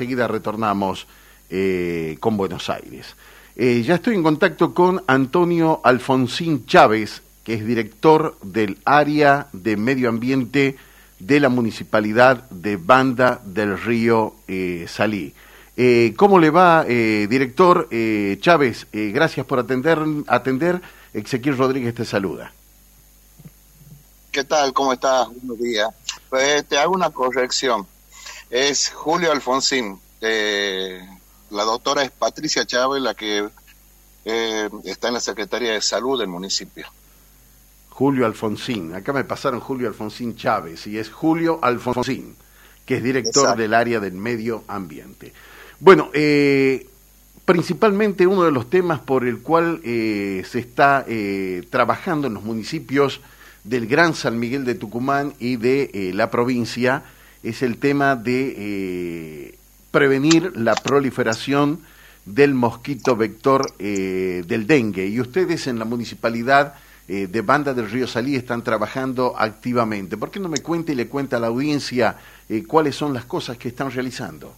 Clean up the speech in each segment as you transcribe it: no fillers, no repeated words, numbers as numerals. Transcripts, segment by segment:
enseguida retornamos con Buenos Aires. Ya estoy en contacto con Antonio Alfonsín Chávez, que es director del área de medio ambiente de la Municipalidad de Banda del Río Salí. ¿Cómo le va, director Chávez? Gracias por atender. Ezequiel Rodríguez te saluda. ¿Qué tal? ¿Cómo estás? Buenos días. Pues te hago una corrección. Es Julio Alfonsín. La doctora es Patricia Chávez, la que está en la Secretaría de Salud del municipio. Julio Alfonsín. Acá me pasaron Julio Alfonsín Chávez y es Julio Alfonsín, que es director Exacto. del área del medio ambiente. Bueno, principalmente uno de los temas por el cual se está trabajando en los municipios del Gran San Miguel de Tucumán y de la provincia es el tema de prevenir la proliferación del mosquito vector del dengue. Y ustedes en la municipalidad de Banda del Río Salí están trabajando activamente. ¿Por qué no me cuenta y le cuenta a la audiencia cuáles son las cosas que están realizando?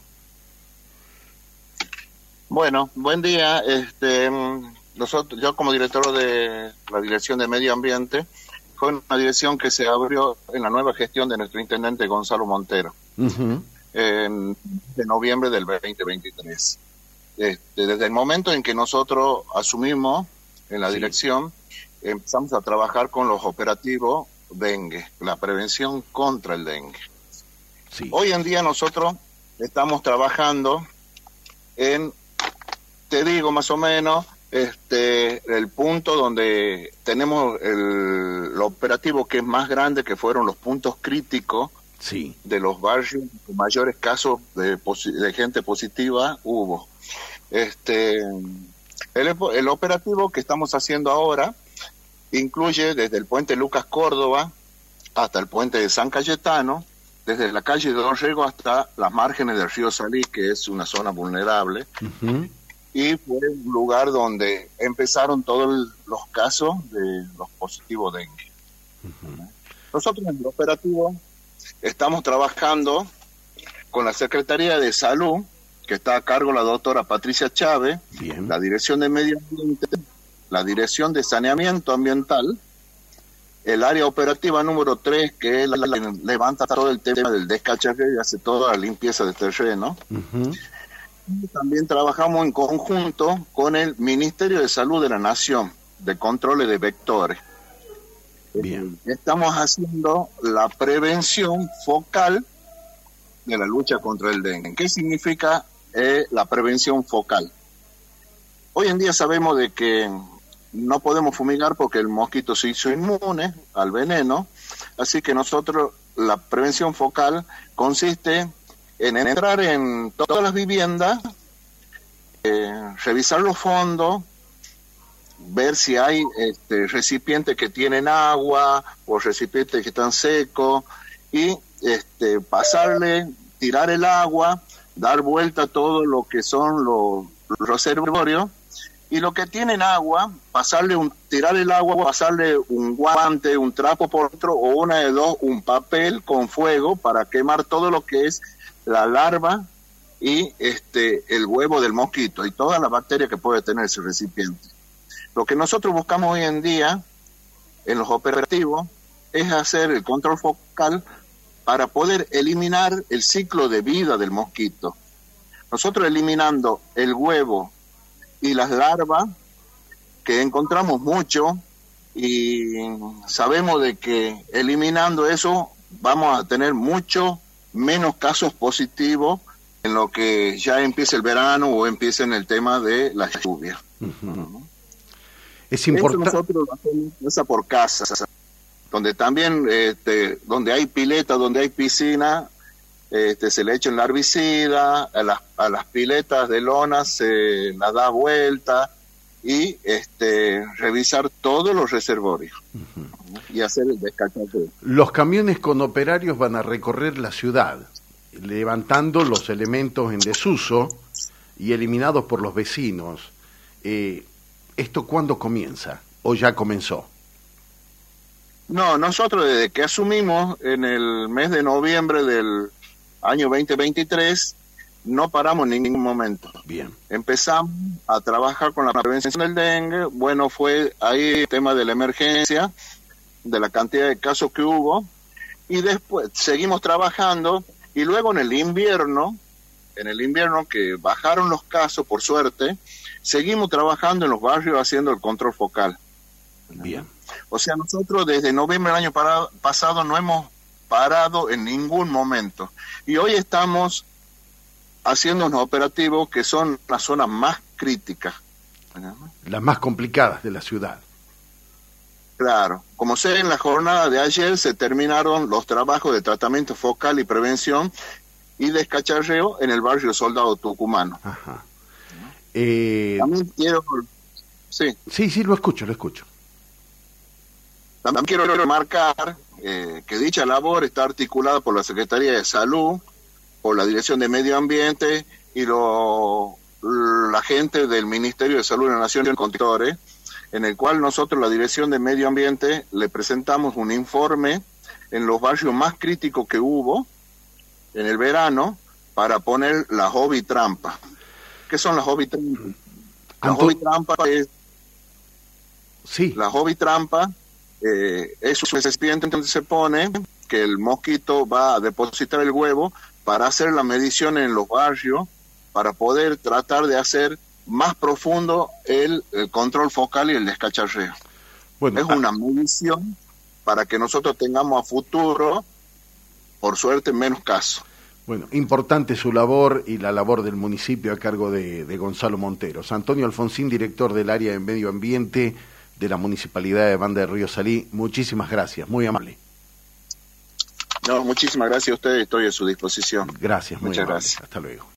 Bueno, buen día. Yo como director de la Dirección de Medio Ambiente, fue una dirección que se abrió en la nueva gestión de nuestro intendente Gonzalo Montero, de noviembre del 2023. Desde el momento en que nosotros asumimos en la dirección, empezamos a trabajar con los operativos dengue, la prevención contra el dengue. Sí. Hoy en día nosotros estamos trabajando en, te digo más o menos, el punto donde tenemos el operativo que es más grande, que fueron los puntos críticos Sí. de los barrios con mayores casos de gente positiva hubo. El operativo que estamos haciendo ahora incluye desde el puente Lucas Córdoba hasta el puente de San Cayetano, desde la calle de Don Rego hasta las márgenes del río Salí, que es una zona vulnerable. Y fue un lugar donde empezaron todos los casos de los positivos dengue. Nosotros en el operativo estamos trabajando con la Secretaría de Salud, que está a cargo la doctora Patricia Chávez, Bien. la Dirección de Medio Ambiente, la Dirección de Saneamiento Ambiental, el área operativa número 3, que es la que levanta todo el tema del descacharreo y hace toda la limpieza de terreno. Y también trabajamos en conjunto con el Ministerio de Salud de la Nación, de controles de vectores. Bien. Estamos haciendo la prevención focal de la lucha contra el dengue. ¿Qué significa la prevención focal? Hoy en día sabemos de que no podemos fumigar porque el mosquito se hizo inmune al veneno, así que nosotros la prevención focal consiste en entrar en todas las viviendas, revisar los fondos, ver si hay recipientes que tienen agua o recipientes que están secos y tirar el agua, dar vuelta a todo lo que son los reservorios, y lo que tienen agua, tirar el agua, pasarle un guante, un trapo por otro, o una de dos, un papel con fuego para quemar todo lo que es la larva y el huevo del mosquito y toda la bacteria que puede tener ese recipiente. Lo que nosotros buscamos hoy en día en los operativos es hacer el control focal para poder eliminar el ciclo de vida del mosquito. Nosotros eliminando el huevo y las larvas, que encontramos mucho, y sabemos de que eliminando eso vamos a tener mucho menos casos positivos en lo que ya empiece el verano o empiece en el tema de las lluvias. Es importante. Nosotros lo hacemos casa por casa, donde también, donde hay pileta, donde hay piscina, se le echa el herbicida, a las piletas de lona se las da vuelta y revisar todos los reservorios y hacer el descachateo. Los camiones con operarios van a recorrer la ciudad, levantando los elementos en desuso y eliminados por los vecinos. ¿Esto cuándo comienza o ya comenzó? No, nosotros desde que asumimos en el mes de noviembre del año 2023, no paramos en ningún momento. Bien. Empezamos a trabajar con la prevención del dengue. Bueno, fue ahí el tema de la emergencia, de la cantidad de casos que hubo, y después seguimos trabajando, y luego en el invierno que bajaron los casos, por suerte, seguimos trabajando en los barrios haciendo el control focal. Bien. O sea, nosotros desde noviembre del año pasado no hemos parado en ningún momento, y hoy estamos haciendo unos operativos que son las zonas más críticas, Las más complicadas de la ciudad. Claro, como sé, en la jornada de ayer se terminaron los trabajos de tratamiento focal y prevención y descacharreo en el barrio Soldado Tucumano. Ajá. También quiero... Sí. Sí, lo escucho. También quiero remarcar que dicha labor está articulada por la Secretaría de Salud, por la Dirección de Medio Ambiente y la gente del Ministerio de Salud de la Nación Conductores, en el cual nosotros, la Dirección de Medio Ambiente, le presentamos un informe en los barrios más críticos que hubo en el verano para poner la hobby trampa. ¿Qué son las hobby trampas? La hobby trampa es... Sí. La hobby trampa es un recipiente donde se pone que el mosquito va a depositar el huevo para hacer la medición en los barrios, para poder tratar de hacer más profundo el control focal y el descacharreo. Bueno, es una medición para que nosotros tengamos a futuro, por suerte, menos casos. Bueno, importante su labor y la labor del municipio a cargo de Gonzalo Monteros. Antonio Alfonsín, director del área de medio ambiente de la Municipalidad de Banda de Río Salí, muchísimas gracias, muy amable. No, muchísimas gracias a ustedes, estoy a su disposición. Gracias, muchas gracias. Hasta luego.